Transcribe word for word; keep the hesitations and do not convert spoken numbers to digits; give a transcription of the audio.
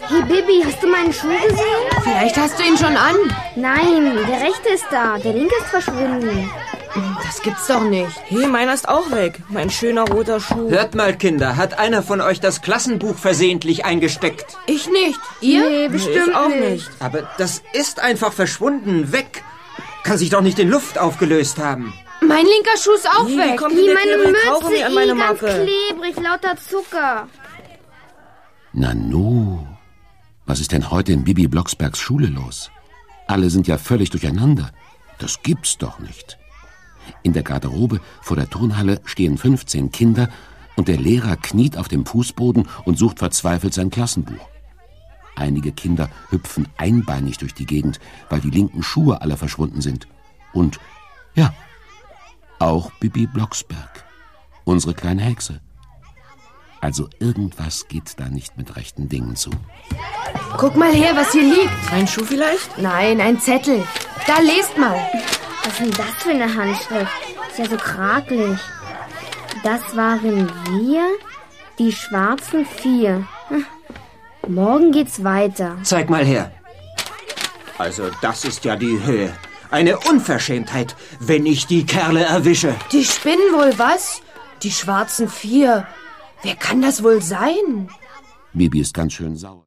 Hey Bibi, hast du meinen Schuh gesehen? Vielleicht hast du ihn schon an. Nein, der rechte ist da, der linke ist verschwunden. Das gibt's doch nicht. Hey, meiner ist auch weg. Mein schöner roter Schuh. Hört mal, Kinder, hat einer von euch das Klassenbuch versehentlich eingesteckt? Ich nicht. Ihr? Nee, bestimmt ich auch nicht. nicht. Aber das ist einfach verschwunden, weg. Kann sich doch nicht in Luft aufgelöst haben. Mein linker Schuh ist auch Wie weg. kommt Wie denn der meine klebrige Kaugummi Mütze, an meine ih, ganz Macke? klebrig, lauter Zucker. Nanu, was ist denn heute in Bibi Blocksbergs Schule los? Alle sind ja völlig durcheinander. Das gibt's doch nicht. In der Garderobe vor der Turnhalle stehen fünfzehn Kinder und der Lehrer kniet auf dem Fußboden und sucht verzweifelt sein Klassenbuch. Einige Kinder hüpfen einbeinig durch die Gegend, weil die linken Schuhe alle verschwunden sind. Und, ja, auch Bibi Blocksberg, unsere kleine Hexe. Also irgendwas geht da nicht mit rechten Dingen zu. Guck mal her, was hier liegt. Mein Schuh vielleicht? Nein, ein Zettel. Da, lest mal. Was ist denn das für eine Handschrift? Ist ja so krakelig. Das waren wir, die schwarzen Vier. Hm. Morgen geht's weiter. Zeig mal her. Also, das ist ja die Höhe. Eine Unverschämtheit, wenn ich die Kerle erwische. Die spinnen wohl, was? Die schwarzen Vier. Wer kann das wohl sein? Bibi ist ganz schön sauer.